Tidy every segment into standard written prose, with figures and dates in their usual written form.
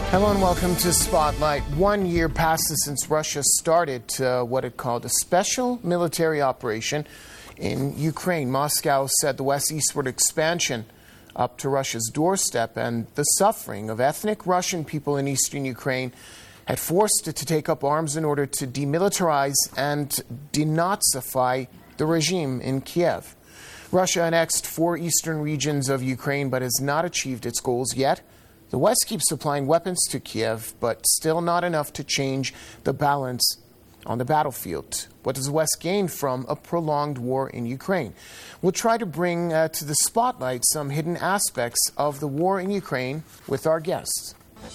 Hello and welcome to Spotlight. 1 year passes since Russia started what it called a special military operation in Ukraine. Moscow said the West's eastward expansion up to Russia's doorstep and the suffering of ethnic Russian people in eastern Ukraine had forced it to take up arms in order to demilitarize and denazify the regime in Kiev. Russia annexed 4 eastern regions of Ukraine but has not achieved its goals yet. The West keeps supplying weapons to Kiev, but still not enough to change the balance on the battlefield. What does the West gain from a prolonged war in Ukraine? We'll try to bring to the spotlight some hidden aspects of the war in Ukraine with our guests.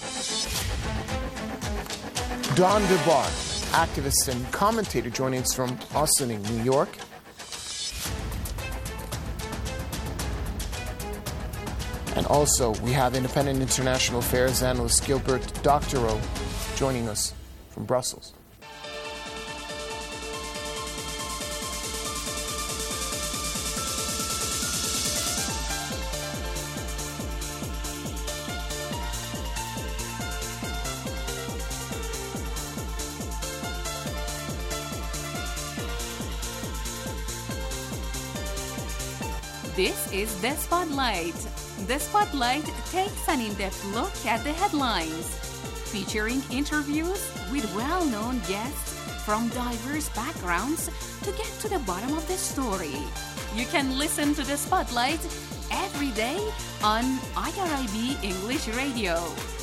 Don DeBar, activist and commentator, joining us from Ossining, New York. And also, we have independent international affairs analyst Gilbert Doctorow joining us from Brussels. This is The Spotlight. The Spotlight takes an in-depth look at the headlines, featuring interviews with well-known guests from diverse backgrounds to get to the bottom of the story. You can listen to The Spotlight every day on IRIB English Radio.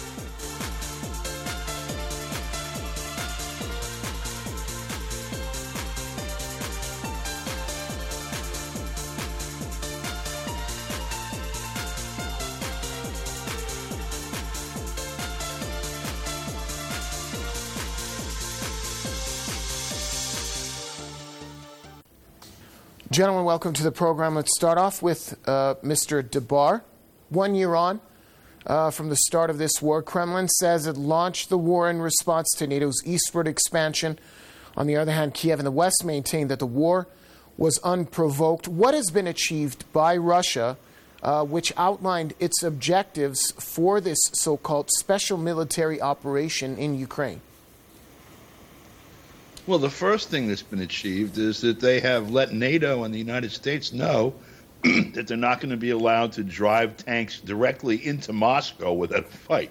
Gentlemen, welcome to the program. Let's start off with Mr. DeBar. 1 year on from the start of this war, Kremlin says it launched the war in response to NATO's eastward expansion. On the other hand, Kiev and the West maintained that the war was unprovoked. What has been achieved by Russia, which outlined its objectives for this so-called special military operation in Ukraine? Well, the first thing that's been achieved is that they have let NATO and the United States know that they're not going to be allowed to drive tanks directly into Moscow without a fight.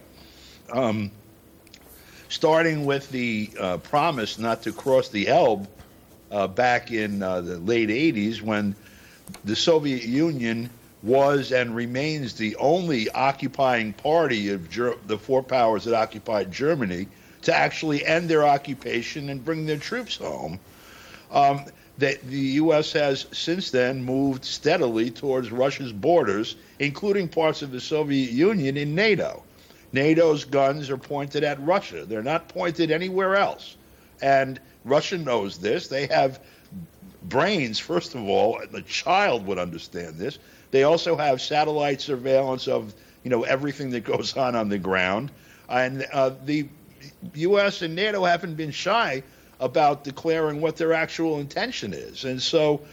Starting with the promise not to cross the Elbe back in the late 80s, when the Soviet Union was and remains the only occupying party of the 4 powers that occupied Germany, to actually end their occupation and bring their troops home. The U.S. has since then moved steadily towards Russia's borders, including parts of the Soviet Union in NATO. NATO's guns are pointed at Russia. They're not pointed anywhere else. And Russia knows this. They have brains, first of all. A child would understand this. They also have satellite surveillance of, everything that goes on the ground. And the U.S. and NATO haven't been shy about declaring what their actual intention is. And so,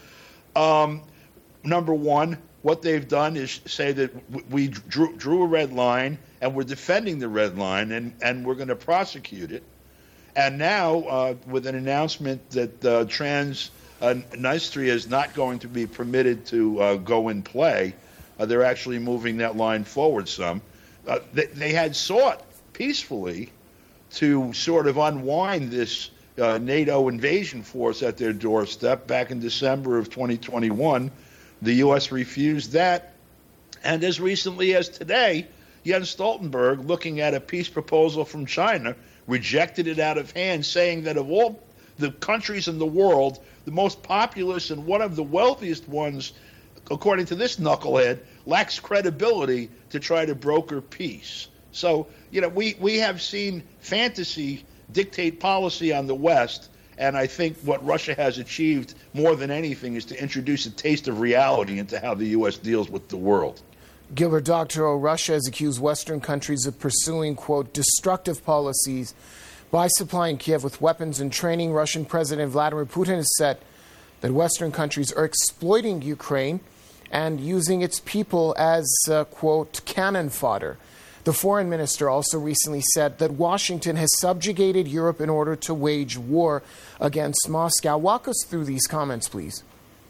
number one, what they've done is say that we drew a red line, and we're defending the red line, and we're going to prosecute it. And now, with an announcement that Transnistria is not going to be permitted to go in play, they're actually moving that line forward some. They had sought peacefully to sort of unwind this NATO invasion force at their doorstep back in December of 2021. The U.S. refused that. And as recently as today, Jens Stoltenberg, looking at a peace proposal from China, rejected it out of hand, saying that of all the countries in the world, the most populous and one of the wealthiest ones, according to this knucklehead, lacks credibility to try to broker peace. So, we have seen fantasy dictate policy on the West, and I think what Russia has achieved more than anything is to introduce a taste of reality into how the U.S. deals with the world. Gilbert Doctorow, Russia has accused Western countries of pursuing, quote, destructive policies by supplying Kiev with weapons and training. Russian President Vladimir Putin has said that Western countries are exploiting Ukraine and using its people as, quote, cannon fodder. The foreign minister also recently said that Washington has subjugated Europe in order to wage war against Moscow. Walk us through these comments, please.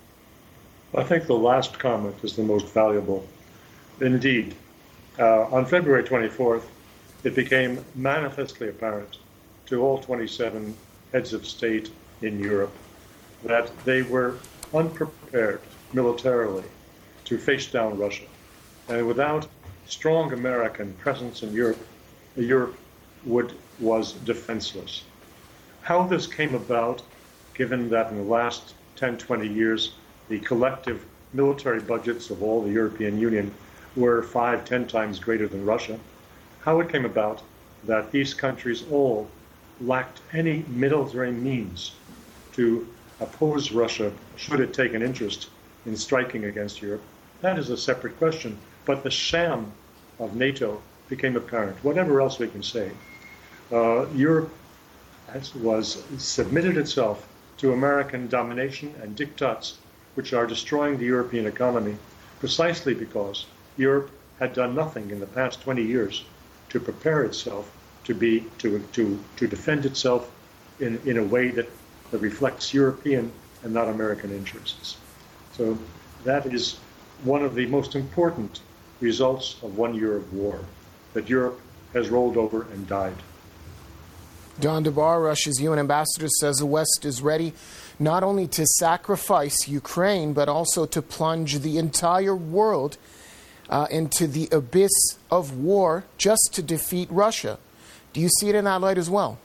I think the last comment is the most valuable. Indeed, on February 24th, it became manifestly apparent to all 27 heads of state in Europe that they were unprepared militarily to face down Russia. And without strong American presence in Europe, Europe was defenseless. How this came about, given that in the last 10, 20 years, the collective military budgets of all the European Union were 5, 10 times greater than Russia, how it came about that these countries all lacked any military means to oppose Russia should it take an interest in striking against Europe, that is a separate question. But the sham of NATO became apparent. Whatever else we can say, Europe was submitted itself to American domination and diktats, which are destroying the European economy, precisely because Europe had done nothing in the past 20 years to prepare itself to defend itself in a way that reflects European and not American interests. So that is one of the most important results of 1 year of war, that Europe has rolled over and died. Don DeBar, Russia's UN ambassador, says the West is ready not only to sacrifice Ukraine, but also to plunge the entire world into the abyss of war just to defeat Russia. Do you see it in that light as well?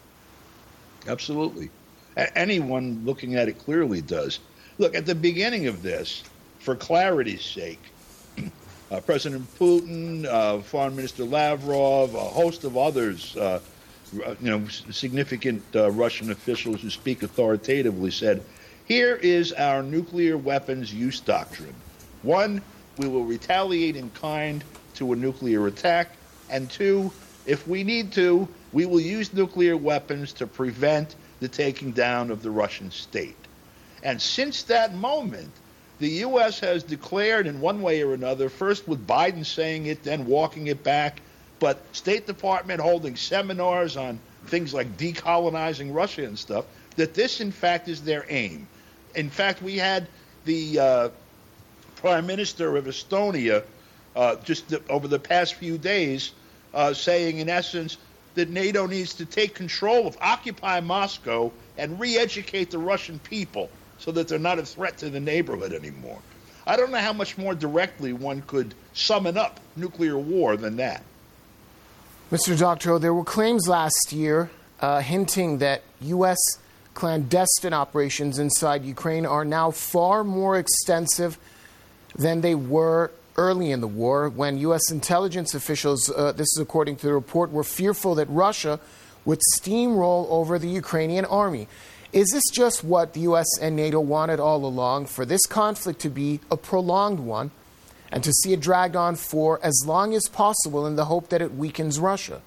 Absolutely. Anyone looking at it clearly does. Look, at the beginning of this, for clarity's sake, President Putin, Foreign Minister Lavrov, a host of others, significant Russian officials who speak authoritatively said, here is our nuclear weapons use doctrine. 1, we will retaliate in kind to a nuclear attack. And 2, if we need to, we will use nuclear weapons to prevent the taking down of the Russian state. And since that moment, the U.S. has declared in one way or another, first with Biden saying it, then walking it back, but State Department holding seminars on things like decolonizing Russia and stuff, that this, in fact, is their aim. In fact, we had the Prime Minister of Estonia just over the past few days saying, in essence, that NATO needs to take control of Occupy Moscow and re-educate the Russian people so that they're not a threat to the neighborhood anymore. I don't know how much more directly one could summon up nuclear war than that. Mr. Doctorow, there were claims last year hinting that U.S. clandestine operations inside Ukraine are now far more extensive than they were early in the war, when U.S. intelligence officials, this is according to the report, were fearful that Russia would steamroll over the Ukrainian army. Is this just what the U.S. and NATO wanted all along, for this conflict to be a prolonged one and to see it dragged on for as long as possible in the hope that it weakens Russia?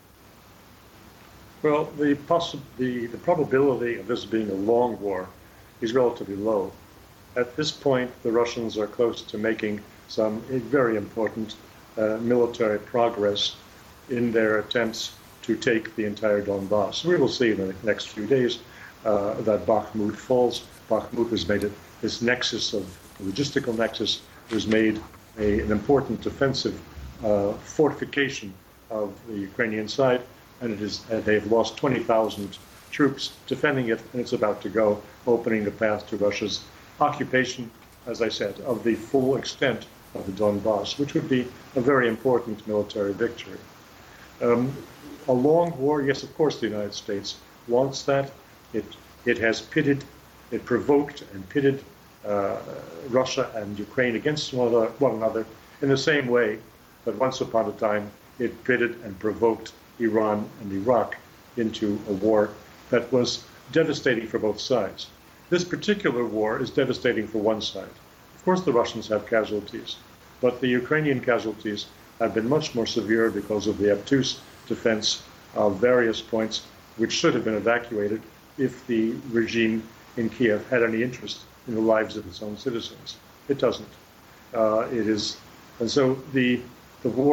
Well, the probability of this being a long war is relatively low. At this point, the Russians are close to making some very important military progress in their attempts to take the entire Donbass. We will see in the next few days that Bakhmut falls. Bakhmut was made this nexus of logistical nexus was made an important defensive fortification of the Ukrainian side, and they've lost 20,000 troops defending it, and it's about to go, opening the path to Russia's occupation, as I said, of the full extent of the Donbass, which would be a very important military victory. A long war, yes, of course the United States wants that. It has provoked and pitted Russia and Ukraine against one another in the same way that once upon a time it pitted and provoked Iran and Iraq into a war that was devastating for both sides. This particular war is devastating for one side. Of course, the Russians have casualties, but the Ukrainian casualties have been much more severe because of the obtuse defense of various points which should have been evacuated if the regime in Kiev had any interest in the lives of its own citizens. It doesn't. And so the war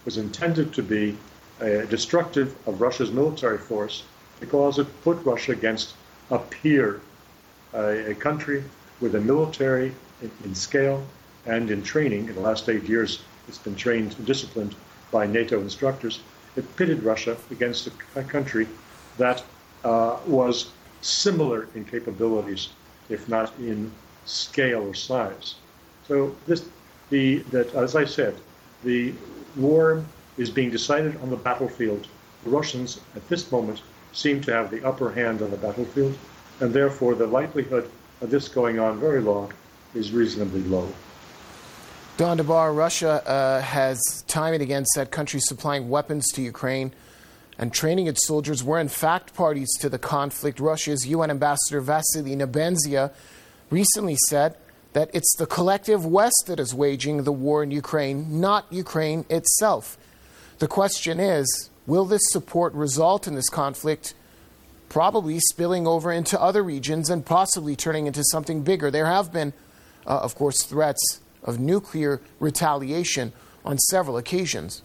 was intended to be destructive of Russia's military force because it put Russia against a peer, a country with a military in scale and in training. In the last 8 years, it's been trained and disciplined by NATO instructors. It pitted Russia against a country that was similar in capabilities, if not in scale or size. So as I said, the war is being decided on the battlefield. The Russians, at this moment, seem to have the upper hand on the battlefield, and therefore the likelihood of this going on very long is reasonably low. Don DeBar, Russia has time and again said countries supplying weapons to Ukraine and training its soldiers were in fact parties to the conflict. Russia's UN Ambassador Vasily Nebenzia recently said that it's the collective West that is waging the war in Ukraine, not Ukraine itself. The question is, will this support result in this conflict probably spilling over into other regions and possibly turning into something bigger? There have been, of course, threats of nuclear retaliation on several occasions.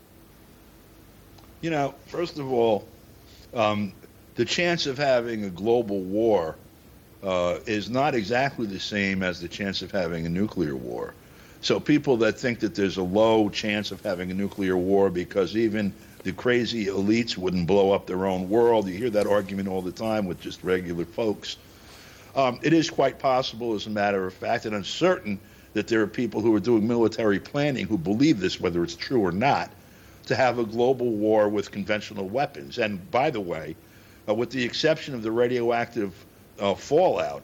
You know, first of all, the chance of having a global war is not exactly the same as the chance of having a nuclear war. So people that think that there's a low chance of having a nuclear war because even the crazy elites wouldn't blow up their own world, you hear that argument all the time with just regular folks. It is quite possible, as a matter of fact, and I'm certain that there are people who are doing military planning who believe this, whether it's true or not, to have a global war with conventional weapons. And by the way, with the exception of the radioactive fallout,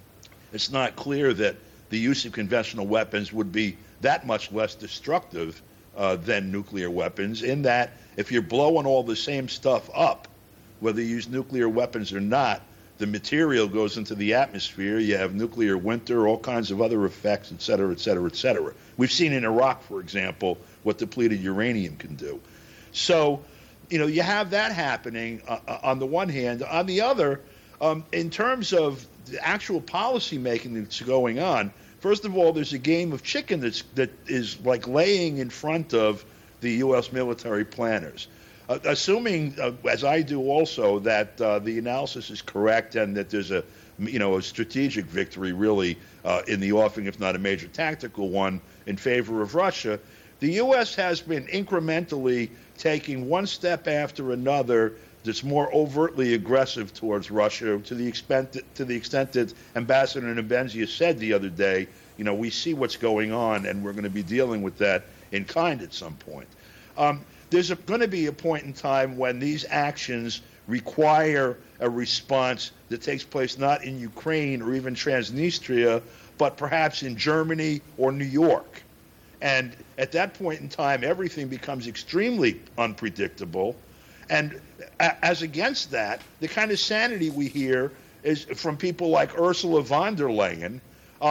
it's not clear that the use of conventional weapons would be that much less destructive than nuclear weapons, in that if you're blowing all the same stuff up, whether you use nuclear weapons or not, the material goes into the atmosphere, you have nuclear winter, all kinds of other effects, et cetera, et cetera, et cetera. We've seen in Iraq, for example, what depleted uranium can do. So, you have that happening on the one hand. On the other, in terms of the actual policy making that's going on, first of all, there's a game of chicken that is like laying in front of the U.S. military planners. Assuming, as I do also, that the analysis is correct and that there's a strategic victory really in the offing, if not a major tactical one, in favor of Russia, the U.S. has been incrementally taking one step after another that's more overtly aggressive towards Russia, to the extent that Ambassador Nebenzia said the other day, we see what's going on and we're going to be dealing with that in kind at some point. There's going to be a point in time when these actions require a response that takes place not in Ukraine or even Transnistria, but perhaps in Germany or New York. And at that point in time, everything becomes extremely unpredictable. And as against that, the kind of sanity we hear is from people like Ursula von der Leyen,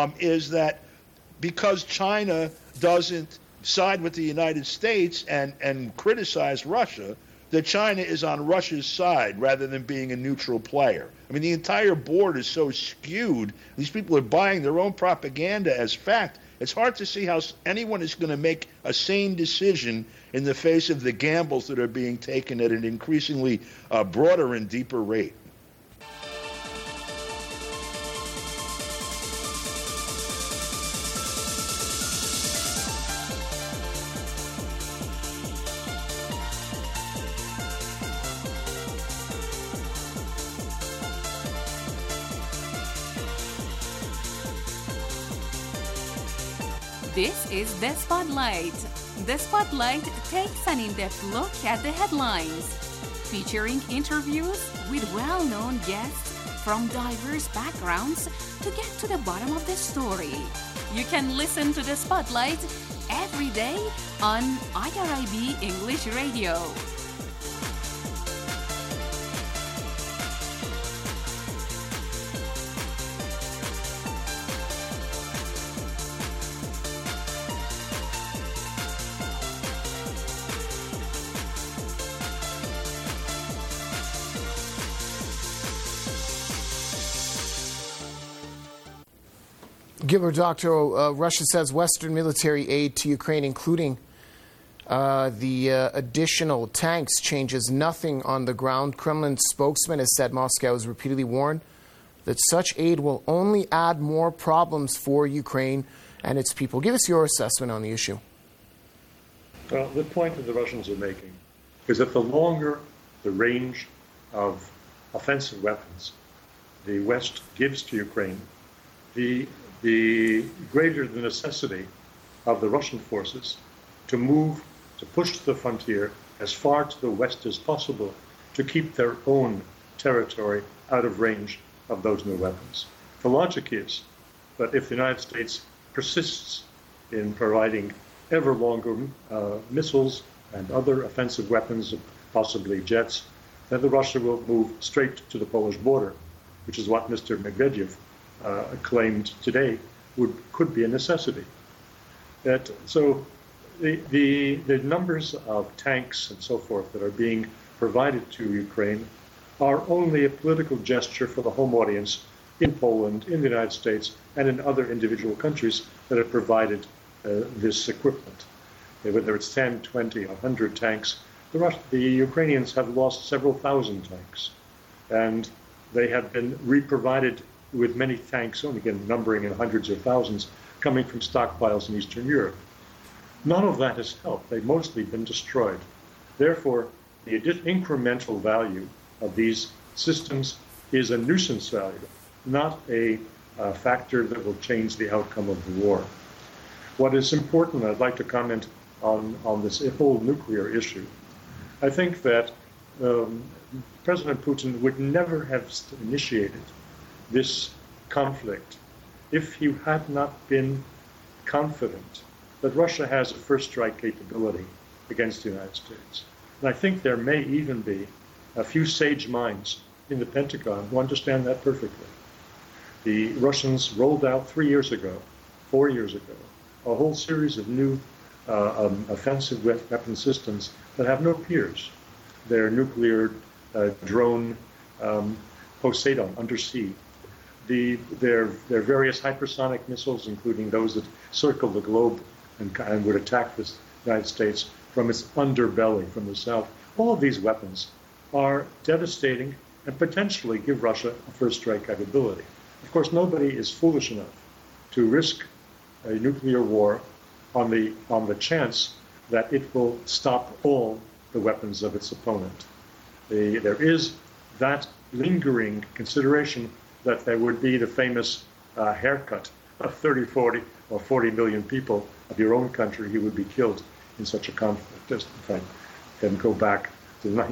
is that because China doesn't side with the United States and criticize Russia, that China is on Russia's side rather than being a neutral player. I mean, the entire board is so skewed. These people are buying their own propaganda as fact. It's hard to see how anyone is going to make a sane decision in the face of the gambles that are being taken at an increasingly broader and deeper rate. This is The Spotlight. The Spotlight takes an in-depth look at the headlines, featuring interviews with well-known guests from diverse backgrounds to get to the bottom of the story. You can listen to The Spotlight every day on IRIB English Radio. Gilbert Doctorow, Russia says Western military aid to Ukraine, including The additional tanks changes nothing on the ground. Kremlin spokesman has said Moscow has repeatedly warned that such aid will only add more problems for Ukraine and its people. Give us your assessment on the issue. Well, the point that the Russians are making is that the longer the range of offensive weapons the West gives to Ukraine, the greater the necessity of the Russian forces to push the frontier as far to the west as possible to keep their own territory out of range of those new weapons. The logic is that if the United States persists in providing ever longer missiles and other offensive weapons, possibly jets, then Russia will move straight to the Polish border, which is what Mr. Medvedev claimed today could be a necessity. So the numbers of tanks and so forth that are being provided to Ukraine are only a political gesture for the home audience in Poland, in the United States, and in other individual countries that have provided this equipment. Whether it's 10, 20, 100 tanks, the Ukrainians have lost several thousand tanks. And they have been re-provided with many tanks, only again numbering in hundreds of thousands, coming from stockpiles in Eastern Europe. None of that has helped. They've mostly been destroyed. Therefore, the incremental value of these systems is a nuisance value, not a factor that will change the outcome of the war. What is important, I'd like to comment on this whole nuclear issue. I think that President Putin would never have initiated this conflict if he had not been confident that Russia has a first strike capability against the United States. And I think there may even be a few sage minds in the Pentagon who understand that perfectly. The Russians rolled out 4 years ago, a whole series of new offensive weapon systems that have no peers. Their nuclear drone Poseidon undersea, their various hypersonic missiles, including those that circle the globe and would attack the United States from its underbelly from the south. All of these weapons are devastating and potentially give Russia a first strike capability. Of course, nobody is foolish enough to risk a nuclear war on the chance that it will stop all the weapons of its opponent. There is that lingering consideration that there would be the famous haircut of 30, 40, or 40 million people of your own country who would be killed in such a conflict. Just, in fact, can go back to the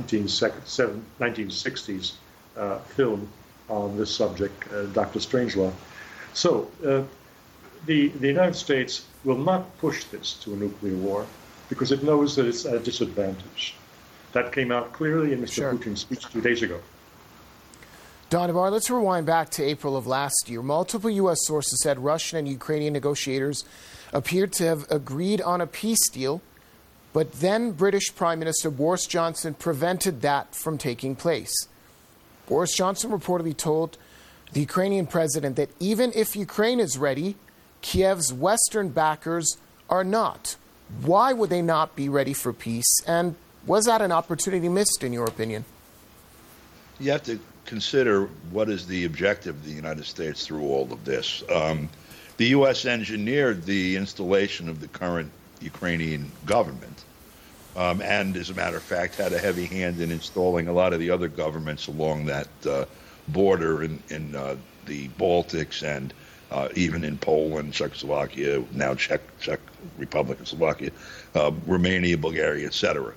1960s film on this subject, Dr. Strangelove. So the United States will not push this to a nuclear war because it knows that it's at a disadvantage. That came out clearly in Mr. Putin's speech 2 days ago. Don Navarre, let's rewind back to April of last year. Multiple U.S. sources said Russian and Ukrainian negotiators appeared to have agreed on a peace deal, but then British Prime Minister Boris Johnson prevented that from taking place. Boris Johnson reportedly told the Ukrainian president that even if Ukraine is ready, Kiev's Western backers are not. Why would they not be ready for peace? And was that an opportunity missed, in your opinion? You have to consider what is the objective of the United States through all of this. The U.S. engineered the installation of the current Ukrainian government, and as a matter of fact, had a heavy hand in installing a lot of the other governments along that border in the Baltics and even in Poland, Czechoslovakia, now Czech Republic of Slovakia, Romania, Bulgaria, etc.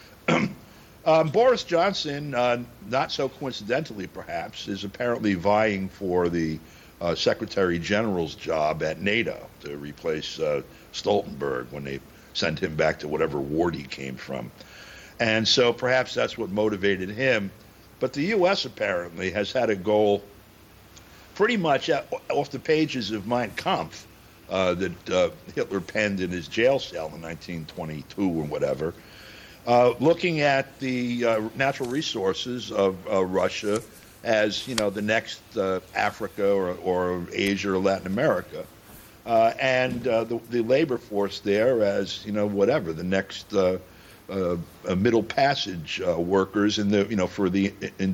Boris Johnson, not so coincidentally perhaps, is apparently vying for the Secretary General's job at NATO to replace Stoltenberg when they sent him back to whatever ward he came from. And so perhaps that's what motivated him. But the U.S. apparently has had a goal pretty much off the pages of Mein Kampf that Hitler penned in his jail cell in 1922 or whatever, looking at the natural resources of Russia as, the next Africa or Asia or Latin America. and the labor force there as whatever the next middle passage workers in the for the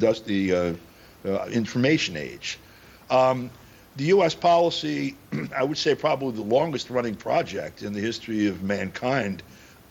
information age. The U.S. policy, I would say, probably the longest running project in the history of mankind,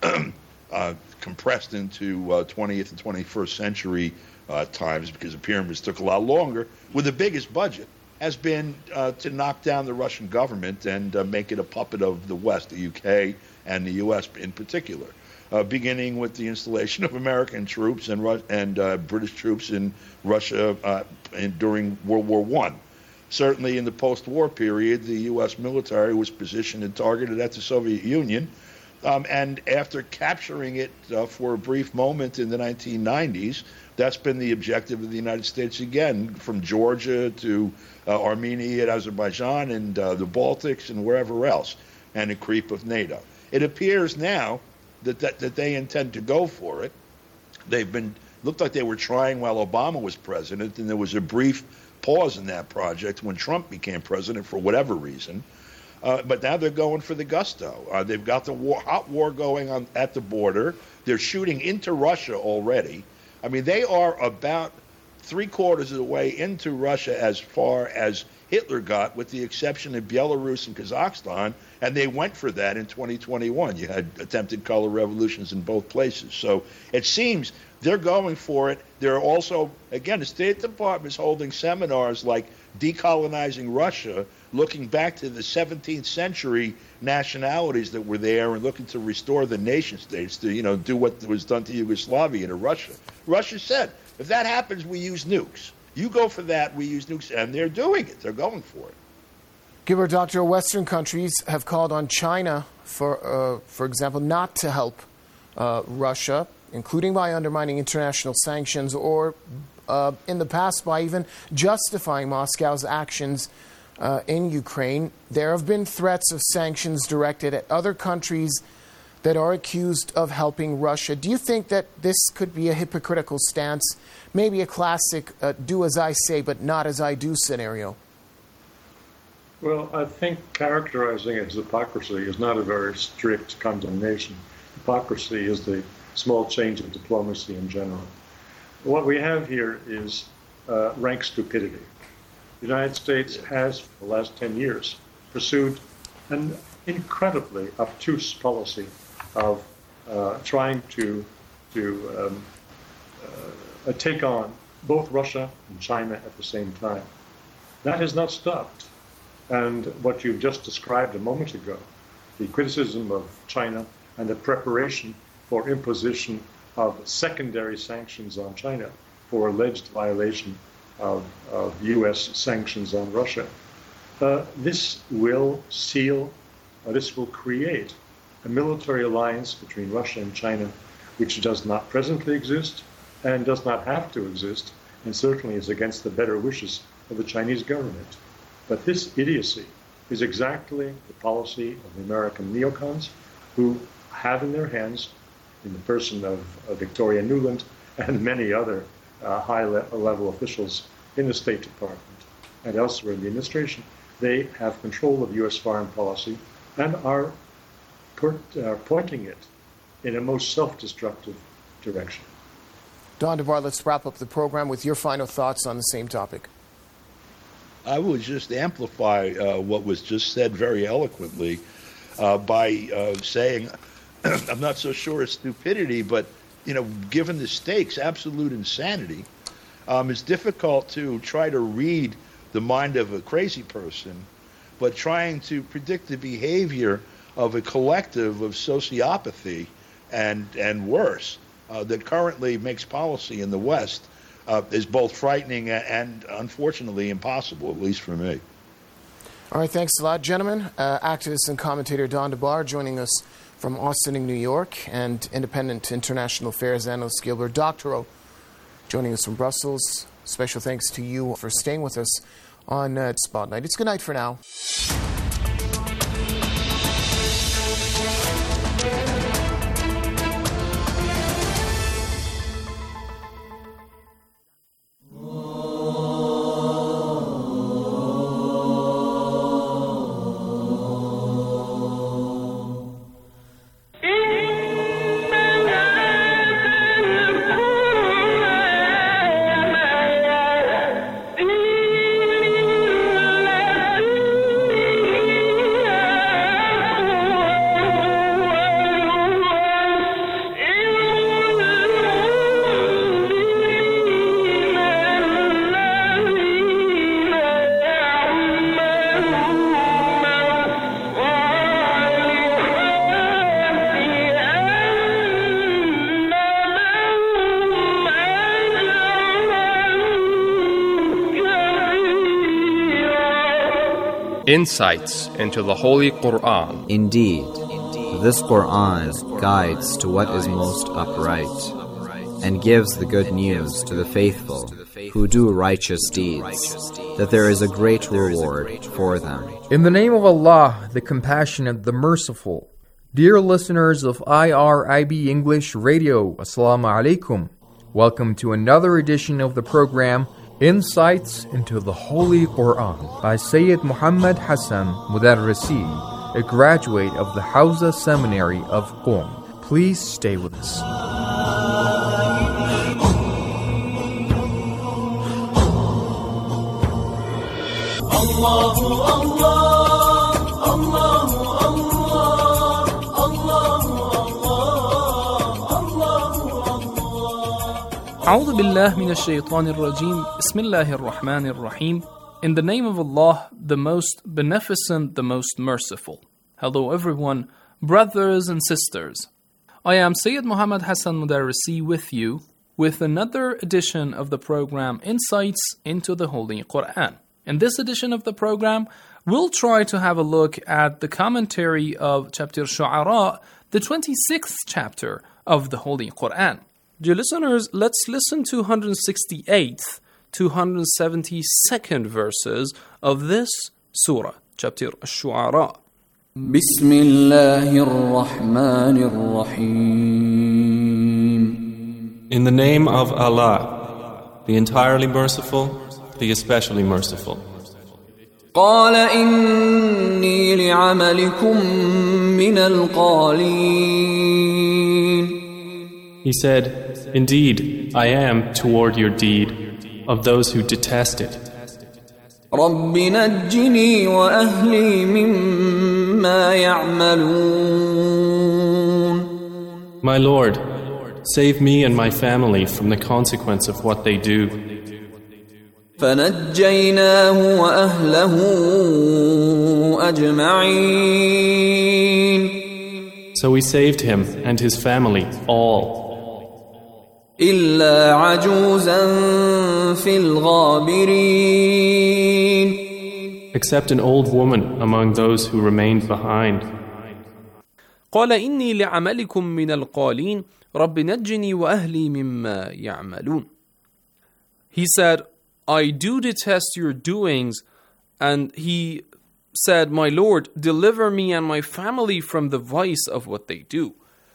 compressed into 20th and 21st century times, because the pyramids took a lot longer, with the biggest budget, has been to knock down the Russian government and make it a puppet of the West, the UK and the US in particular, beginning with the installation of American troops and British troops in Russia during World War I. Certainly in the post-war period, the U.S. military was positioned and targeted at the Soviet Union. And after capturing it for a brief moment in the 1990s, that's been the objective of the United States again, from Georgia to Armenia and Azerbaijan and the Baltics and wherever else, and a creep of NATO. It appears now that they intend to go for it. Looked like they were trying while Obama was president, and there was a brief pause in that project when Trump became president for whatever reason. But now they're going for the gusto. They've got the hot war going on at the border. They're shooting into Russia already. I mean, they are about 3/4 of the way into Russia as far as Hitler got, with the exception of Belarus and Kazakhstan, and they went for that in 2021. You had attempted color revolutions in both places. So it seems they're going for it. There are also, again, the State Department is holding seminars like Decolonizing Russia, looking back to the 17th century nationalities that were there and looking to restore the nation states to, do what was done to Yugoslavia to Russia. Russia said, if that happens, we use nukes. You go for that, we use nukes. And they're doing it. They're going for it. Gilbert, Doctor, Western countries have called on China, for example, not to help Russia, including by undermining international sanctions or in the past by even justifying Moscow's actions in Ukraine. There have been threats of sanctions directed at other countries that are accused of helping Russia. Do you think that this could be a hypocritical stance, maybe a classic do as I say but not as I do scenario? Well, I think characterizing it as hypocrisy is not a very strict condemnation. Hypocrisy is the small change of diplomacy in general. What we have here is rank stupidity. The United States has, for the last 10 years, pursued an incredibly obtuse policy of trying to take on both Russia and China at the same time. That has not stopped. And what you've just described a moment ago, the criticism of China and the preparation for imposition of secondary sanctions on China for alleged violation of U.S. sanctions on Russia. This will create a military alliance between Russia and China, which does not presently exist and does not have to exist, and certainly is against the better wishes of the Chinese government. But this idiocy is exactly the policy of the American neocons, who have in their hands, in the person of Victoria Nuland and many other high-level officials in the State Department and elsewhere in the administration, they have control of U.S. foreign policy and are pointing it in a most self-destructive direction. Don DeBar, let's wrap up the program with your final thoughts on the same topic. I would just amplify what was just said very eloquently by saying, I'm not so sure it's stupidity, but given the stakes, absolute insanity. It's difficult to try to read the mind of a crazy person, but trying to predict the behavior of a collective of sociopathy and worse that currently makes policy in the West is both frightening and unfortunately impossible, at least for me. All right, thanks a lot, gentlemen. Activist and commentator Don DeBar joining us from Austin in New York, and independent international affairs analyst Gilbert Doctorow joining us from Brussels. Special thanks to you for staying with us on Spotlight. It's good night for now. insights into the Holy Quran. Indeed, this Quran guides to what is most upright and gives the good news to the faithful who do righteous deeds, that there is a great reward for them. In the name of Allah, the Compassionate, the Merciful. Dear listeners of IRIB English Radio, Assalamu alaikum. Welcome to another edition of the program, Insights into the Holy Quran, by Sayyid Muhammad Hassan Mudarrisi, a graduate of the Hawza Seminary of Qom. Please stay with us. أعوذ بالله من الشيطان الرجيم بسم الله الرحمن الرحيم. In the name of Allah, the most beneficent, the most merciful. Hello everyone, brothers and sisters. I am Sayyid Muhammad Hassan Mudarrisi with you with another edition of the program Insights into the Holy Quran. In this edition of the program, we'll try to have a look at the commentary of chapter Shu'ara, the 26th chapter of the Holy Quran. Dear listeners, let's listen to 168th to 172nd verses of this surah, chapter Shu'ara. Bismillahir-Rahmanir-Rahim. In the name of Allah, the entirely merciful, the especially merciful. قال إني لعملكم من القالين. He said, indeed, I am toward your deed of those who detest it. رب نجني وأهلي مما يعملون. My Lord, save me and my family from the consequence of what they do. فنجيناه وأهله أجمعين. So we saved him and his family all. إلا عجوزا في الغابرين. Except an old woman among those who remained behind. قال إني لعملكم من القالين رب نجني وأهلي مما يعملون. He said, I do detest your doings, and he said, my Lord, deliver me and my family from the vice of what they do.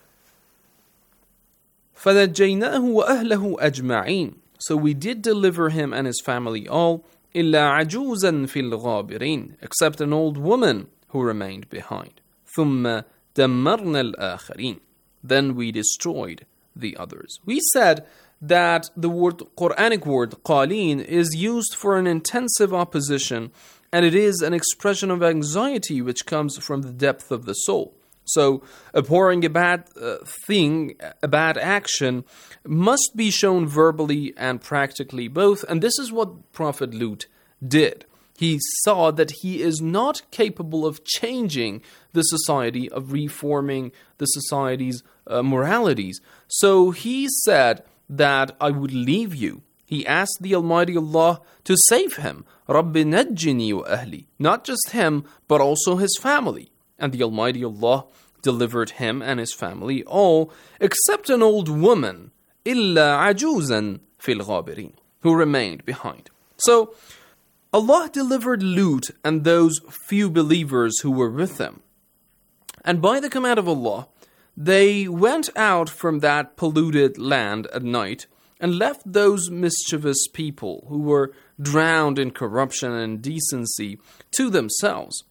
فَنَجَّيْنَاهُ وَأَهْلَهُ أَجْمَعِينَ. So we did deliver him and his family all, إِلَّا عَجُوزًا فِي الْغَابِرِينَ, except an old woman who remained behind. ثُمَّ دَمَّرْنَا الْآخَرِينَ. Then we destroyed the others. We said that the Quranic word qaleen is used for an intensive opposition, and it is an expression of anxiety which comes from the depth of the soul. So, abhorring a bad thing, a bad action, must be shown verbally and practically both, and this is what Prophet Lut did. He saw that he is not capable of changing the society, of reforming the society's moralities. So he said that I would leave you. He asked the Almighty Allah to save him. Rabbi najjini wa ahli. Not just him, but also his family. And the Almighty Allah delivered him and his family all, except an old woman, illa ajuzan fil ghabirin, who remained behind. So, Allah delivered Lut and those few believers who were with them. And by the command of Allah, they went out from that polluted land at night and left those mischievous people who were drowned in corruption and indecency to themselves.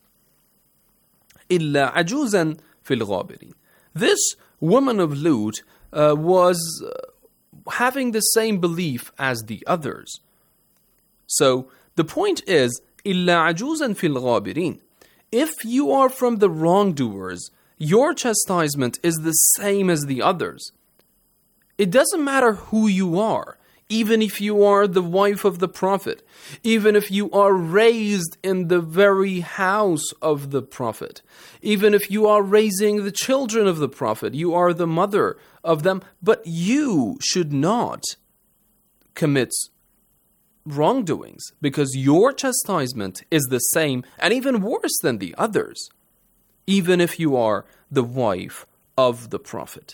إِلَّا عَجُوزًا فِي الْغَابِرِينَ. This woman of Lut was having the same belief as the others. So, the point is, إِلَّا عَجُوزًا فِي الْغَابِرِينَ. If you are from the wrongdoers, your chastisement is the same as the others. It doesn't matter who you are, even if you are the wife of the Prophet, even if you are raised in the very house of the Prophet, even if you are raising the children of the Prophet, you are the mother of them, but you should not commit wrongdoings, because your chastisement is the same and even worse than the others, even if you are the wife of the Prophet.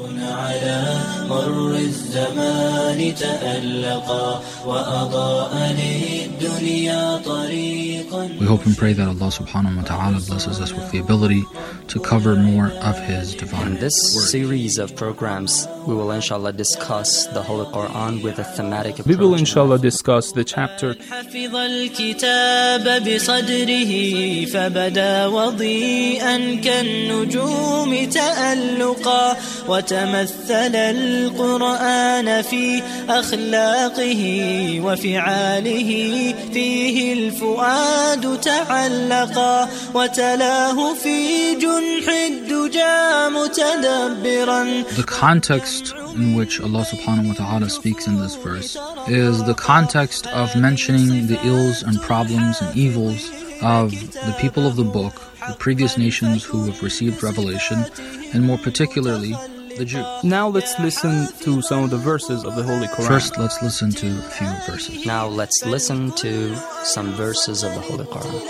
We hope and pray that Allah subhanahu wa ta'ala blesses us with the ability to cover more of His divine In this word. series of programs, we will inshallah discuss the Holy Quran with a thematic approach. We will inshallah discuss the chapter حفظ الكتاب بصدره فبدا وضيئا كالنجوم تألقا وتمثل القرآن في أخلاقه وفعاله فيه الفؤاد تعلقا وتلاه في جنح الدجى متدبرا. The context in which Allah subhanahu wa ta'ala speaks in this verse is the context of mentioning the ills and problems and evils of the people of the book, the previous nations who have received revelation, and more particularly the Jews. Now let's listen to some of the verses of the Holy Quran. First, let's listen to a few verses. Now let's listen to some verses of the Holy Quran.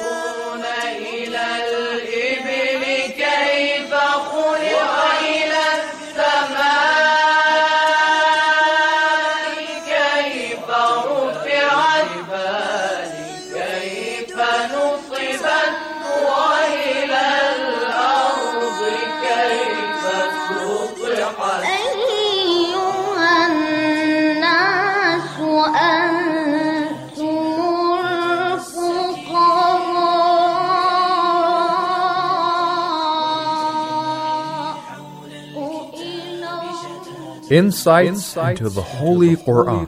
Insights into the Holy Quran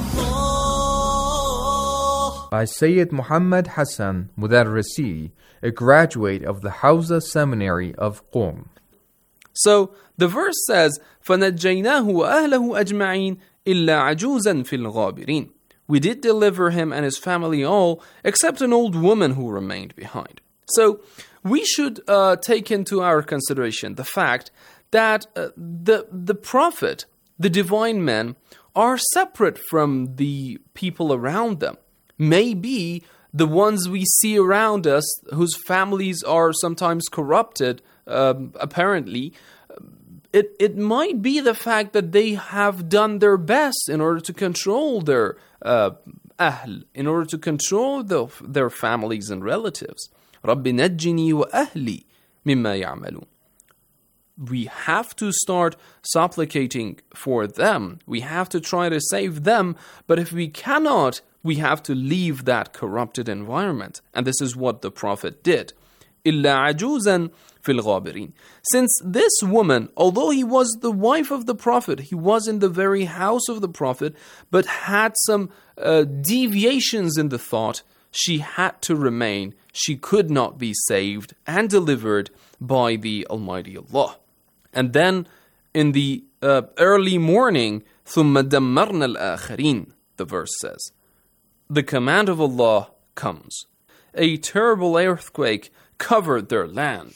by Sayyid Muhammad Hassan Mudarrisi, a graduate of the Hawza Seminary of Qom. So the verse says, فَنَجَّيْنَاهُ وَأَهْلَهُ أَجْمَعِينَ إِلَّا عَجُوزًا فِي الْغَابِرِينَ. We did deliver him and his family all, except an old woman who remained behind. So we should take into our consideration the fact that the Prophet, the divine men, are separate from the people around them. Maybe the ones we see around us, whose families are sometimes corrupted, apparently, it might be the fact that they have done their best in order to control their ahl, in order to control their families and relatives. رَبِّ نَجِّنِي وَأَهْلِي مِمَّا يَعْمَلُونَ. We have to start supplicating for them. We have to try to save them. But if we cannot, we have to leave that corrupted environment. And this is what the Prophet did. إِلَّا عَجُوزًا فِي الْغَابِرِينَ. Since this woman, although he was the wife of the Prophet, he was in the very house of the Prophet, but had some deviations in the thought, she had to remain. She could not be saved and delivered by the Almighty Allah. And then in the early morning, ثُمَّ دَمَّرْنَا الْآخَرِينَ, the verse says, the command of Allah comes. A terrible earthquake covered their land,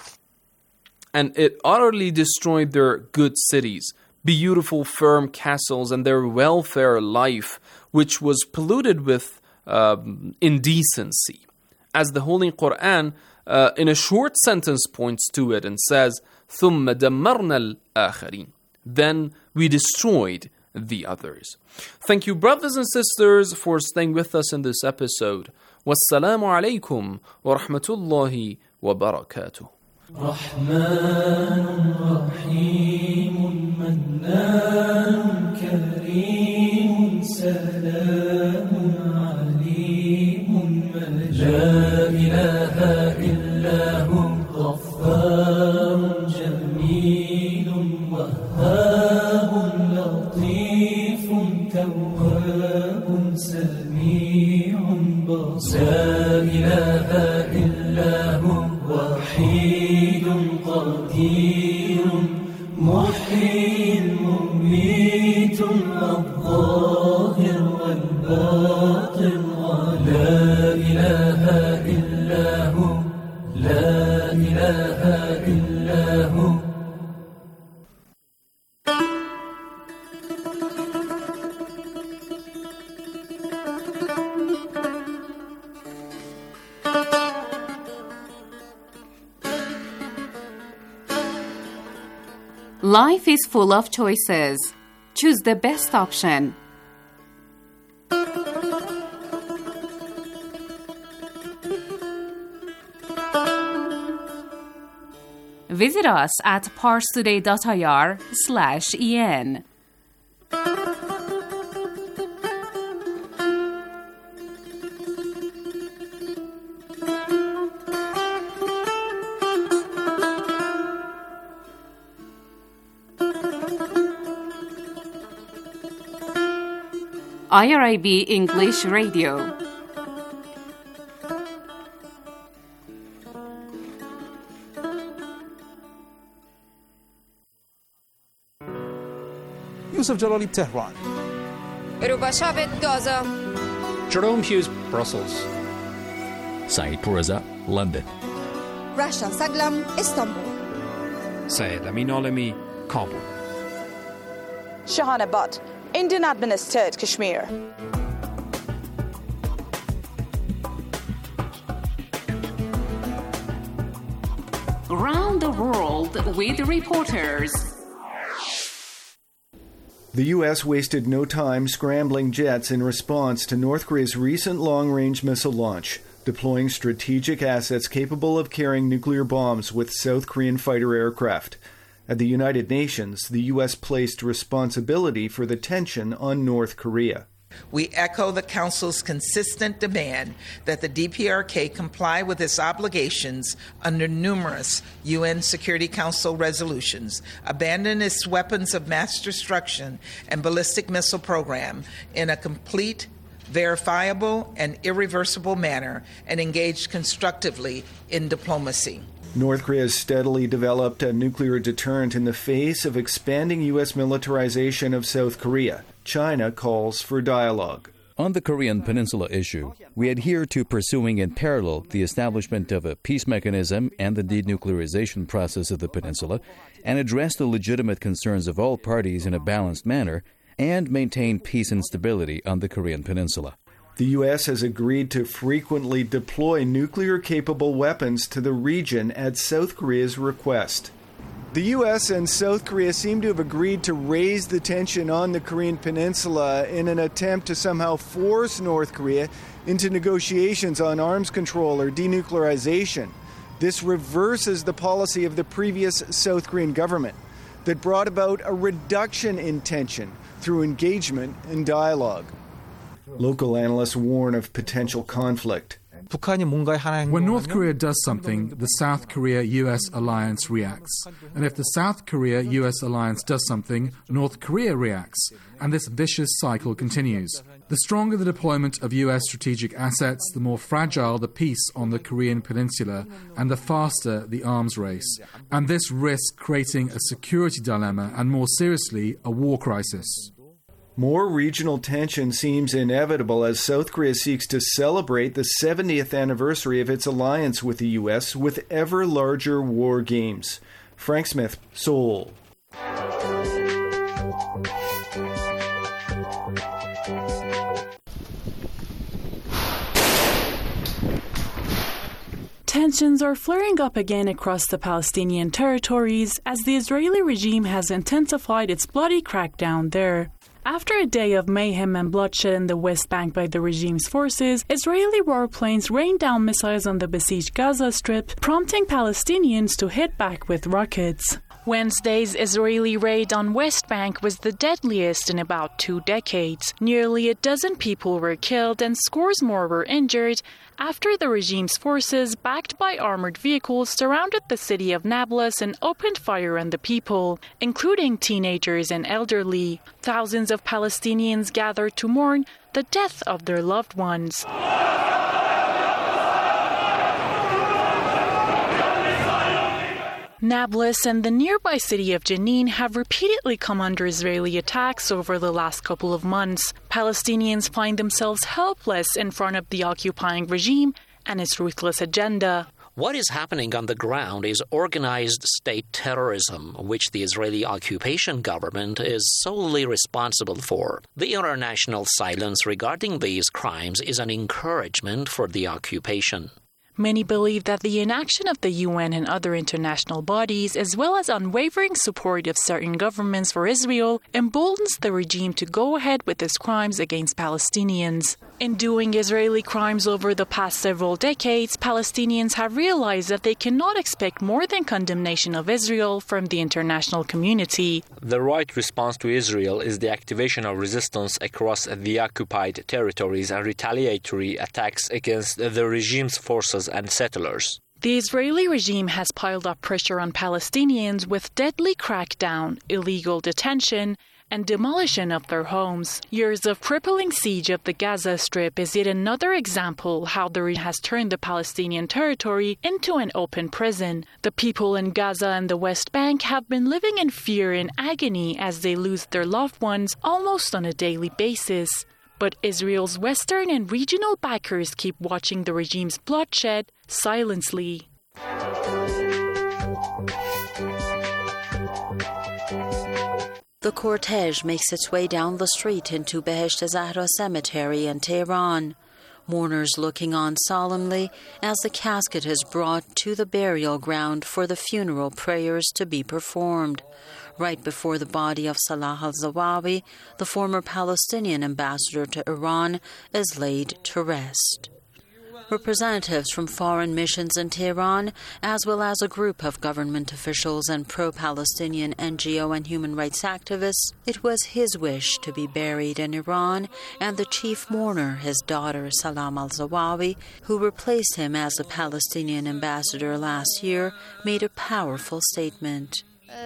and it utterly destroyed their good cities, beautiful firm castles, and their welfare life, which was polluted with indecency. As the Holy Quran in a short sentence points to it and says, ثُمَّ دَمَّرْنَا الْآخَرِينَ. Then we destroyed the others. Thank you, brothers and sisters, for staying with us in this episode. Wassalamu alaikum wa rahmatullahi wa barakatuh. رحمن رحيم منان كريم سلام عليم لا إله إلا هو غفار جميل وهاب لطيف تواب سميع بصير لا إله إلا هو وحيد قدير محيي مميت الظاهر والباطن لا إله إلا هو لا إله إلا هو. Life is full of choices. Choose the best option. Visit us at parstoday.ir/en. IRIB English Radio. Yusuf Jalali, Tehran. Rubashavet, Gaza. Jerome Hughes, Brussels. Saeed Pourraza, London. Rasha Saglam, Istanbul. Syed Amin Alami, Kabul. Shahana Butt, Indian administered Kashmir. Around the world with reporters. The U.S. wasted no time scrambling jets in response to North Korea's recent long-range missile launch, deploying strategic assets capable of carrying nuclear bombs with South Korean fighter aircraft. At the United Nations, the U.S. placed responsibility for the tension on North Korea. We echo the Council's consistent demand that the DPRK comply with its obligations under numerous UN Security Council resolutions, abandon its weapons of mass destruction and ballistic missile program in a complete, verifiable, and irreversible manner, and engage constructively in diplomacy. North Korea has steadily developed a nuclear deterrent in the face of expanding U.S. militarization of South Korea. China calls for dialogue. On the Korean Peninsula issue, we adhere to pursuing in parallel the establishment of a peace mechanism and the denuclearization process of the peninsula, and address the legitimate concerns of all parties in a balanced manner, and maintain peace and stability on the Korean Peninsula. The U.S. has agreed to frequently deploy nuclear-capable weapons to the region at South Korea's request. The U.S. and South Korea seem to have agreed to raise the tension on the Korean Peninsula in an attempt to somehow force North Korea into negotiations on arms control or denuclearization. This reverses the policy of the previous South Korean government that brought about a reduction in tension through engagement and dialogue. Local analysts warn of potential conflict. When North Korea does something, the South Korea-US alliance reacts. And if the South Korea-US alliance does something, North Korea reacts. And this vicious cycle continues. The stronger the deployment of US strategic assets, the more fragile the peace on the Korean Peninsula, and the faster the arms race. And this risks creating a security dilemma and, more seriously, a war crisis. More regional tension seems inevitable as South Korea seeks to celebrate the 70th anniversary of its alliance with the U.S. with ever larger war games. Frank Smith, Seoul. Tensions are flaring up again across the Palestinian territories as the Israeli regime has intensified its bloody crackdown there. After a day of mayhem and bloodshed in the West Bank by the regime's forces, Israeli warplanes rained down missiles on the besieged Gaza Strip, prompting Palestinians to hit back with rockets. Wednesday's Israeli raid on West Bank was the deadliest in about 2 decades. Nearly a dozen people were killed and scores more were injured after the regime's forces, backed by armored vehicles, surrounded the city of Nablus and opened fire on the people, including teenagers and elderly. Thousands of Palestinians gathered to mourn the death of their loved ones. Nablus and the nearby city of Jenin have repeatedly come under Israeli attacks over the last couple of months. Palestinians find themselves helpless in front of the occupying regime and its ruthless agenda. What is happening on the ground is organized state terrorism, which the Israeli occupation government is solely responsible for. The international silence regarding these crimes is an encouragement for the occupation. Many believe that the inaction of the UN and other international bodies, as well as unwavering support of certain governments for Israel, emboldens the regime to go ahead with its crimes against Palestinians. In doing Israeli crimes over the past several decades, Palestinians have realized that they cannot expect more than condemnation of Israel from the international community. The right response to Israel is the activation of resistance across the occupied territories and retaliatory attacks against the regime's forces and settlers. The Israeli regime has piled up pressure on Palestinians with deadly crackdown, illegal detention, and demolition of their homes. Years of crippling siege of the Gaza Strip is yet another example how the regime has turned the Palestinian territory into an open prison. The people in Gaza and the West Bank have been living in fear and agony as they lose their loved ones almost on a daily basis. But Israel's Western and regional backers keep watching the regime's bloodshed silently. The cortege makes its way down the street into Behesht Zahra Cemetery in Tehran. Mourners looking on solemnly as the casket is brought to the burial ground for the funeral prayers to be performed. Right before the body of Salah al-Zawawi, the former Palestinian ambassador to Iran, is laid to rest. Representatives from foreign missions in Tehran, as well as a group of government officials and pro-Palestinian NGO and human rights activists, it was his wish to be buried in Iran, and the chief mourner, his daughter Salam al-Zawawi, who replaced him as the Palestinian ambassador last year, made a powerful statement.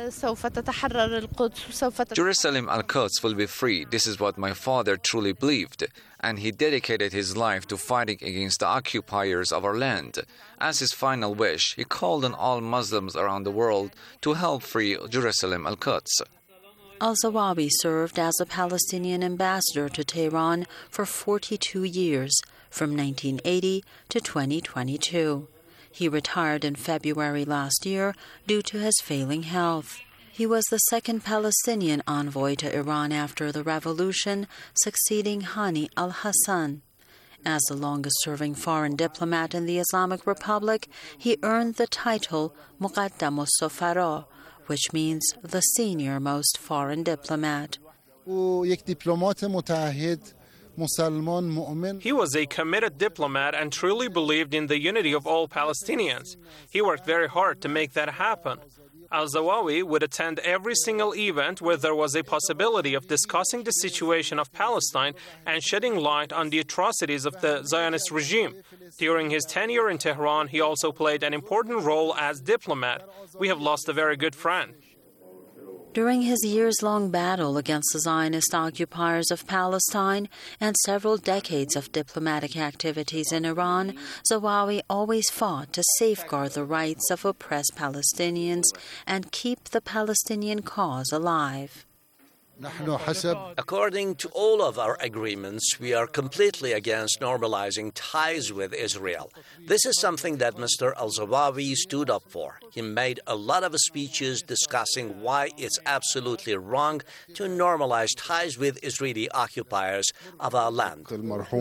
Jerusalem al-Quds will be free. This is what my father truly believed, and he dedicated his life to fighting against the occupiers of our land. As his final wish, he called on all Muslims around the world to help free Jerusalem al-Quds. Al-Zawawi served as a Palestinian ambassador to Tehran for 42 years, from 1980 to 2022. He retired in February last year due to his failing health. He was the second Palestinian envoy to Iran after the revolution, succeeding Hani al-Hassan. As the longest-serving foreign diplomat in the Islamic Republic, he earned the title Muqaddam al-Safara, which means the senior-most foreign diplomat. He was a committed diplomat and truly believed in the unity of all Palestinians. He worked very hard to make that happen. Al-Zawawi would attend every single event where there was a possibility of discussing the situation of Palestine and shedding light on the atrocities of the Zionist regime. During his tenure in Tehran, he also played an important role as diplomat. We have lost a very good friend. During his years-long battle against the Zionist occupiers of Palestine and several decades of diplomatic activities in Iran, Zawawi always fought to safeguard the rights of oppressed Palestinians and keep the Palestinian cause alive. According to all of our agreements, we are completely against normalizing ties with Israel. This is something that Mr. al-Zawawi stood up for. He made a lot of speeches discussing why it's absolutely wrong to normalize ties with Israeli occupiers of our land. The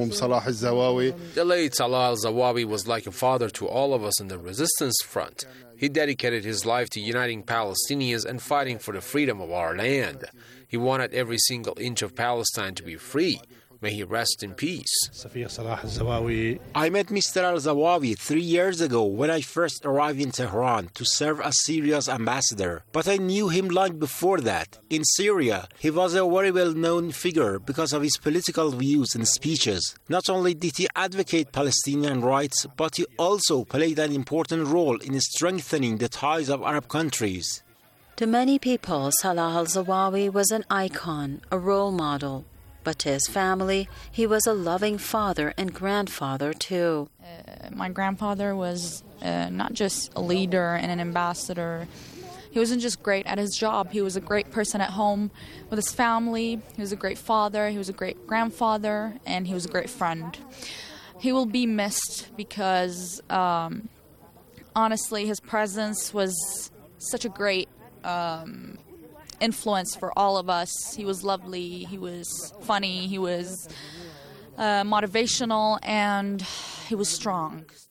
late Salah al-Zawawi was like a father to all of us in the resistance front. He dedicated his life to uniting Palestinians and fighting for the freedom of our land. He wanted every single inch of Palestine to be free. May he rest in peace. I met Mr. al-Zawawi 3 years ago when I first arrived in Tehran to serve as Syria's ambassador. But I knew him long before that. In Syria, he was a very well-known figure because of his political views and speeches. Not only did he advocate Palestinian rights, but he also played an important role in strengthening the ties of Arab countries. To many people, Salah al-Zawawi was an icon, a role model. But to his family, he was a loving father and grandfather too. My grandfather was not just a leader and an ambassador. He wasn't just great at his job. He was a great person at home with his family. He was a great father. He was a great grandfather. And he was a great friend. He will be missed because, honestly, his presence was such a great influence for all of us. He was lovely, he was funny, he was motivational, and he was strong.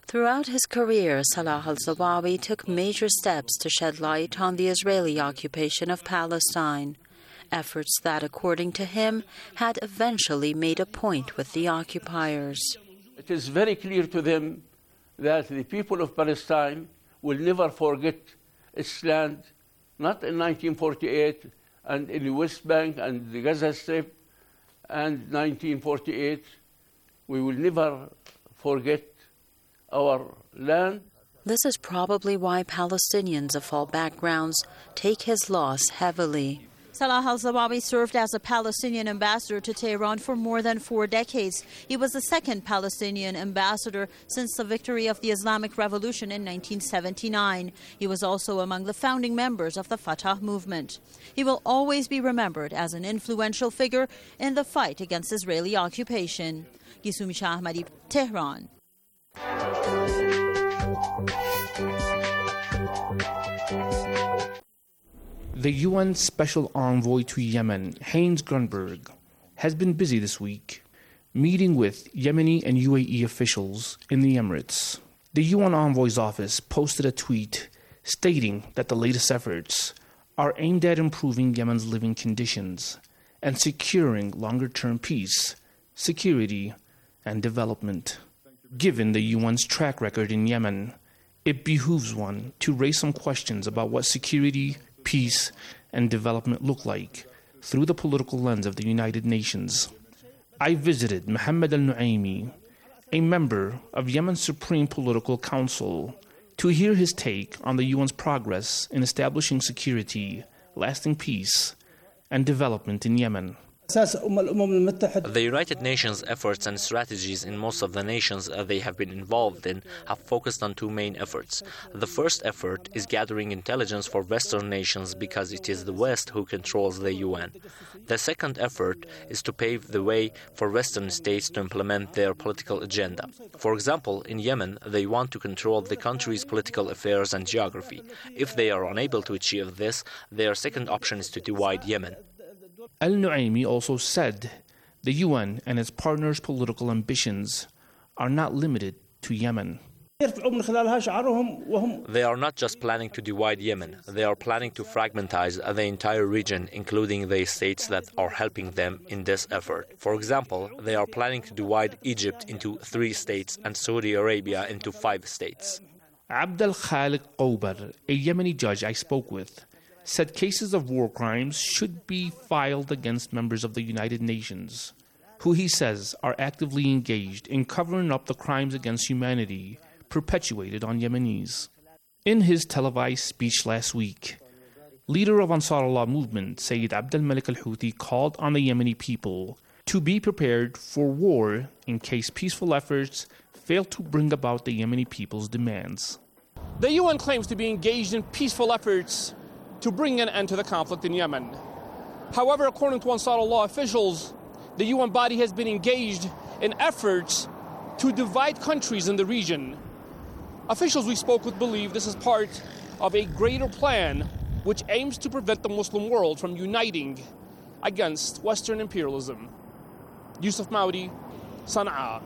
Throughout his career, Salah al-Zawawi took major steps to shed light on the Israeli occupation of Palestine, efforts that, according to him, had eventually made a point with the occupiers. It is very clear to them that the people of Palestine will never forget its land, not in 1948 and in the West Bank and the Gaza Strip and 1948. We will never forget our land. This is probably why Palestinians of all backgrounds take his loss heavily. Salah al-Zawawi served as a Palestinian ambassador to Tehran for more than 4 decades. He was the second Palestinian ambassador since the victory of the Islamic Revolution in 1979. He was also among the founding members of the Fatah movement. He will always be remembered as an influential figure in the fight against Israeli occupation. Gisumi Shah Ahmadi, Tehran. The UN Special Envoy to Yemen, Heinz Grunberg, has been busy this week, meeting with Yemeni and UAE officials in the Emirates. The UN Envoy's office posted a tweet stating that the latest efforts are aimed at improving Yemen's living conditions and securing longer-term peace, security, and development. Given the UN's track record in Yemen, it behooves one to raise some questions about what security, peace, and development look like through the political lens of the United Nations. I visited Mohammed al-Nuaimi, a member of Yemen's Supreme Political Council, to hear his take on the UN's progress in establishing security, lasting peace, and development in Yemen. The United Nations efforts and strategies in most of the nations they have been involved in have focused on 2 main efforts. The first effort is gathering intelligence for Western nations because it is the West who controls the UN. The second effort is to pave the way for Western states to implement their political agenda. For example, in Yemen, they want to control the country's political affairs and geography. If they are unable to achieve this, their second option is to divide Yemen. Al-Nuaimi also said the UN and its partners' political ambitions are not limited to Yemen. They are not just planning to divide Yemen, they are planning to fragmentize the entire region, including the states that are helping them in this effort. For example, they are planning to divide Egypt into 3 states and Saudi Arabia into 5 states. Abdel Khaliq Qoubar, a Yemeni judge I spoke with, said cases of war crimes should be filed against members of the United Nations, who he says are actively engaged in covering up the crimes against humanity perpetuated on Yemenis. In his televised speech last week, leader of Ansarullah movement, Sayyid Abdel Malik al-Houthi, called on the Yemeni people to be prepared for war in case peaceful efforts fail to bring about the Yemeni people's demands. The UN claims to be engaged in peaceful efforts to bring an end to the conflict in Yemen. However, according to Ansarullah officials, the UN body has been engaged in efforts to divide countries in the region. Officials we spoke with believe this is part of a greater plan which aims to prevent the Muslim world from uniting against Western imperialism. Yusuf Maudi, Sana'a.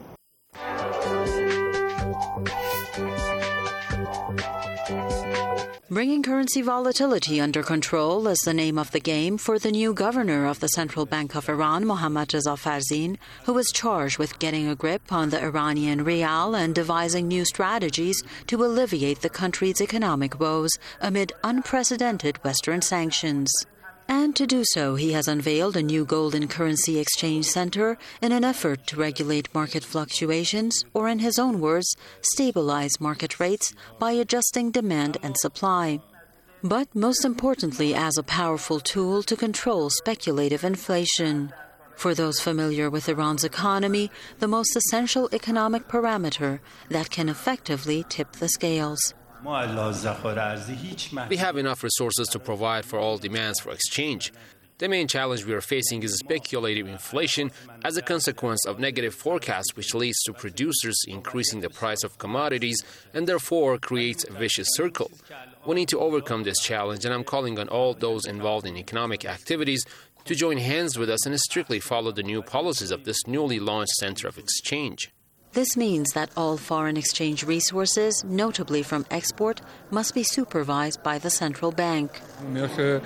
Bringing currency volatility under control is the name of the game for the new governor of the Central Bank of Iran, Mohammad Reza Farzin, who is charged with getting a grip on the Iranian rial and devising new strategies to alleviate the country's economic woes amid unprecedented Western sanctions. And to do so, he has unveiled a new golden currency exchange center in an effort to regulate market fluctuations, or in his own words, stabilize market rates by adjusting demand and supply. But most importantly, as a powerful tool to control speculative inflation. For those familiar with Iran's economy, the most essential economic parameter that can effectively tip the scales. We have enough resources to provide for all demands for exchange. The main challenge we are facing is speculative inflation as a consequence of negative forecasts, which leads to producers increasing the price of commodities and therefore creates a vicious circle. We need to overcome this challenge, and I'm calling on all those involved in economic activities to join hands with us and strictly follow the new policies of this newly launched Center of Exchange. This means that all foreign exchange resources, notably from export, must be supervised by the central bank. The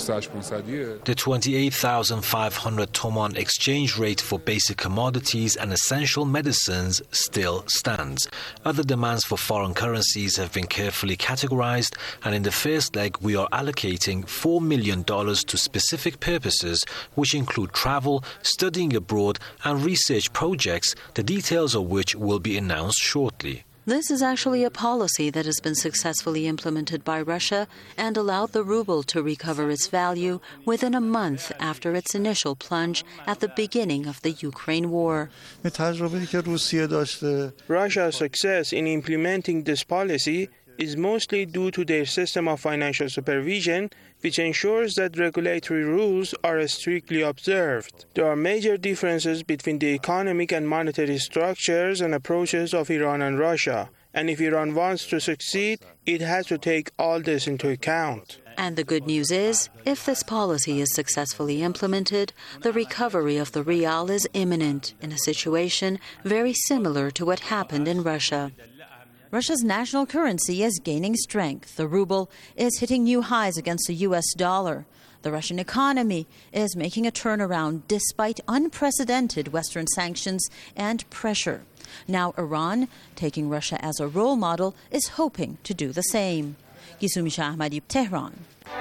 28,500 Toman exchange rate for basic commodities and essential medicines still stands. Other demands for foreign currencies have been carefully categorized, and in the first leg we are allocating $4 million to specific purposes, which include travel, studying abroad and research projects, the details of which will be announced shortly. This is actually a policy that has been successfully implemented by Russia and allowed the ruble to recover its value within a month after its initial plunge at the beginning of the Ukraine war. Russia's success in implementing this policy is mostly due to their system of financial supervision, which ensures that regulatory rules are strictly observed. There are major differences between the economic and monetary structures and approaches of Iran and Russia, and if Iran wants to succeed, it has to take all this into account. And the good news is, if this policy is successfully implemented, the recovery of the rial is imminent in a situation very similar to what happened in Russia. Russia's national currency is gaining strength. The ruble is hitting new highs against the U.S. dollar. The Russian economy is making a turnaround despite unprecedented Western sanctions and pressure. Now Iran, taking Russia as a role model, is hoping to do the same. Gisumisha Ahmadi, Tehran.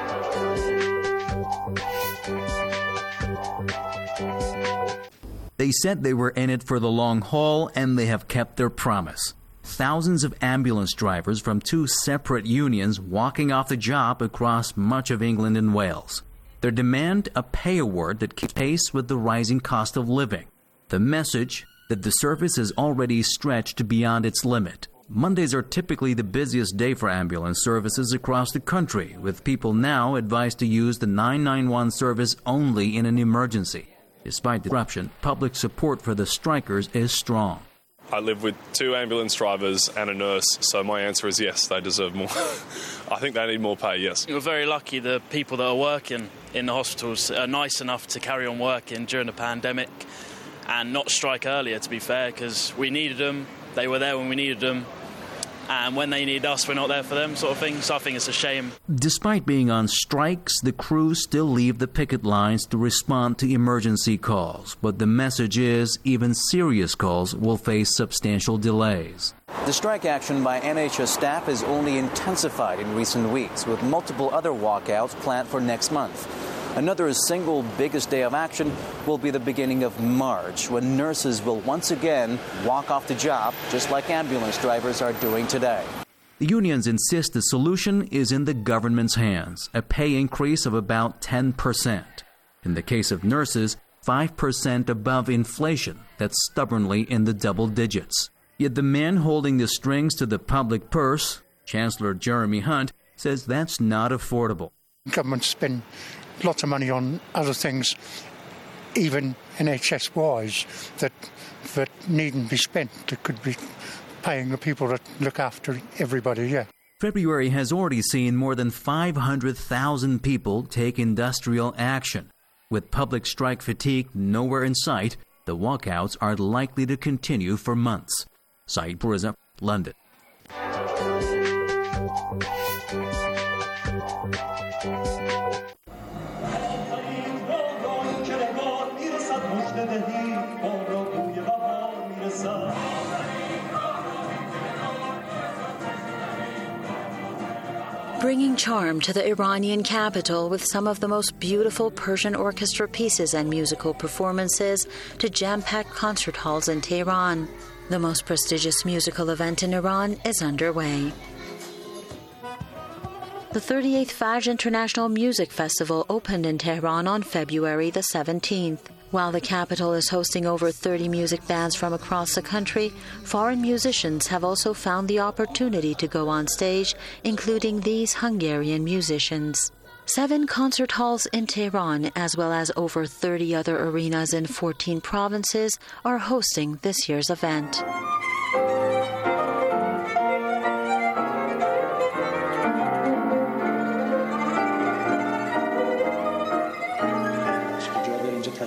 They said they were in it for the long haul, and they have kept their promise. Thousands of ambulance drivers from two separate unions walking off the job across much of England and Wales. Their demand, a pay award that keeps pace with the rising cost of living. The message, that the service is already stretched beyond its limit. Mondays are typically the busiest day for ambulance services across the country, with people now advised to use the 991 service only in an emergency. Despite the disruption, public support for the strikers is strong. I live with two ambulance drivers and a nurse, so my answer is yes, they deserve more. I think they need more pay, yes. We're very lucky the people that are working in the hospitals are nice enough to carry on working during the pandemic and not strike earlier, to be fair, because we needed them, they were there when we needed them, and when they need us, we're not there for them, sort of thing, so I think it's a shame. Despite being on strikes, the crews still leave the picket lines to respond to emergency calls. But the message is even serious calls will face substantial delays. The strike action by NHS staff has only intensified in recent weeks, with multiple other walkouts planned for next month. Another single biggest day of action will be the beginning of March, when nurses will once again walk off the job, just like ambulance drivers are doing today. The unions insist the solution is in the government's hands, a pay increase of about 10%. In the case of nurses, 5% above inflation, that's stubbornly in the double digits. Yet the man holding the strings to the public purse, Chancellor Jeremy Hunt, says that's not affordable. Government spend lots of money on other things, even NHS-wise, that needn't be spent, that could be paying the people that look after everybody, yeah. February has already seen more than 500,000 people take industrial action. With public strike fatigue nowhere in sight, the walkouts are likely to continue for months. Saeed Puriza, London. Bringing charm to the Iranian capital with some of the most beautiful Persian orchestra pieces and musical performances to jam-packed concert halls in Tehran. The most prestigious musical event in Iran is underway. The 38th Fajr International Music Festival opened in Tehran on February the 17th. While the capital is hosting over 30 music bands from across the country, foreign musicians have also found the opportunity to go on stage, including these Hungarian musicians. 7 concert halls in Tehran, as well as over 30 other arenas in 14 provinces, are hosting this year's event.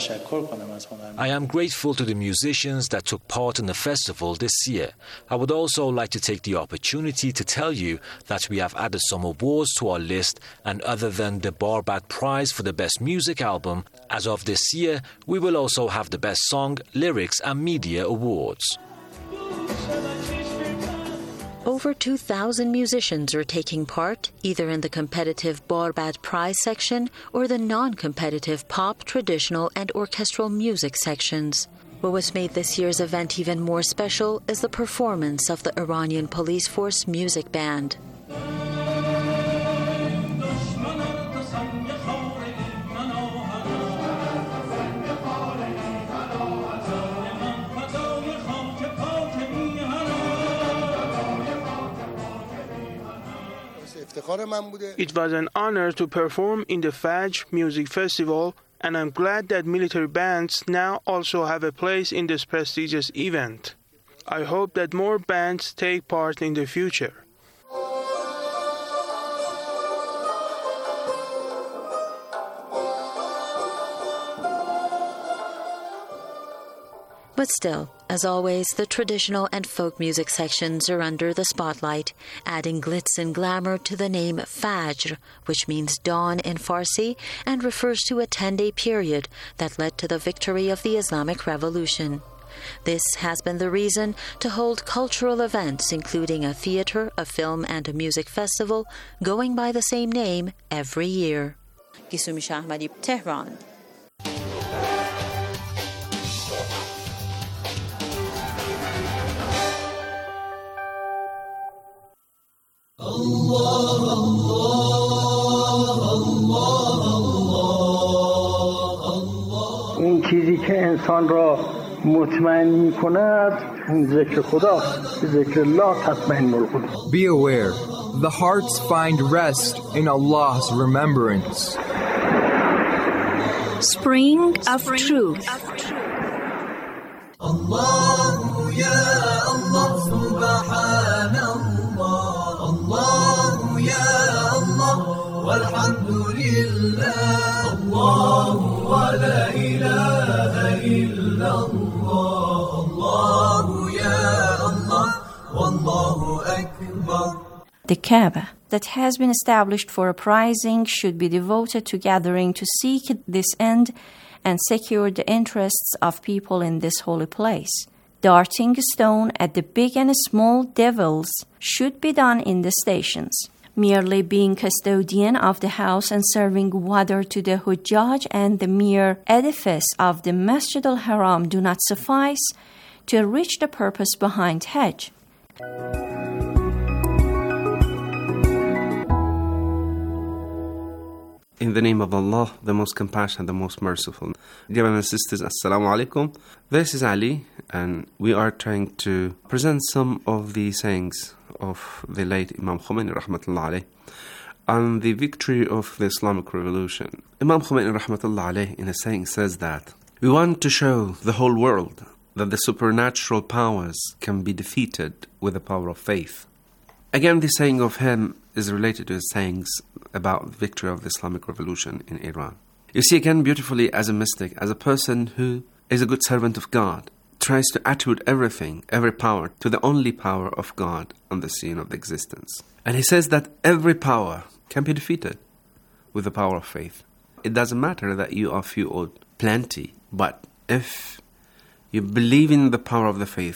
I am grateful to the musicians that took part in the festival this year. I would also like to take the opportunity to tell you that we have added some awards to our list, and other than the Barbad Prize for the Best Music Album, as of this year, we will also have the Best Song, Lyrics and Media Awards. Over 2,000 musicians are taking part, either in the competitive Barbad Prize section or the non-competitive pop, traditional and orchestral music sections. But what's made this year's event even more special is the performance of the Iranian Police Force Music Band. It was an honor to perform in the Fajr Music Festival, and I'm glad that military bands now also have a place in this prestigious event. I hope that more bands take part in the future. But still, as always, the traditional and folk music sections are under the spotlight, adding glitz and glamour to the name Fajr, which means dawn in Farsi and refers to a 10-day period that led to the victory of the Islamic Revolution. This has been the reason to hold cultural events, including a theatre, a film and a music festival, going by the same name every year. Gisumi Shahmadi, Tehran. این چیزی که انسان را مطمئن می‌کند ذکر خداست. ذکر الله تطمئن القلوب. Be aware, the hearts find rest in Allah's remembrance. Spring of Truth. Allah ya Allah subhanallah, Allah ya Allah walhamdulillah, Allah wa la ilaha illallah, Allah ya Allah wallahu akbar. The Kaaba, that has been established for uprising, should be devoted to gathering to seek this end and secure the interests of people in this holy place. Darting a stone at the big and small devils should be done in the stations. Merely being custodian of the house and serving water to the Hujjaj and the mere edifice of the Masjid al-Haram do not suffice to reach the purpose behind Hajj. In the name of Allah, the most compassionate, the most merciful. Dear brothers and sisters, Assalamu alaikum. This is Ali, and we are trying to present some of the sayings of the late Imam Khomeini rahmatullah alayh on the victory of the Islamic Revolution. Imam Khomeini rahmatullah alayh in a saying says that we want to show the whole world that the supernatural powers can be defeated with the power of faith. Again, the saying of him is related to his sayings about the victory of the Islamic Revolution in Iran. You see again beautifully as a mystic, as a person who is a good servant of God, tries to attribute everything, every power, to the only power of God on the scene of existence. And he says that every power can be defeated with the power of faith. It doesn't matter that you are few or plenty, but if you believe in the power of the faith,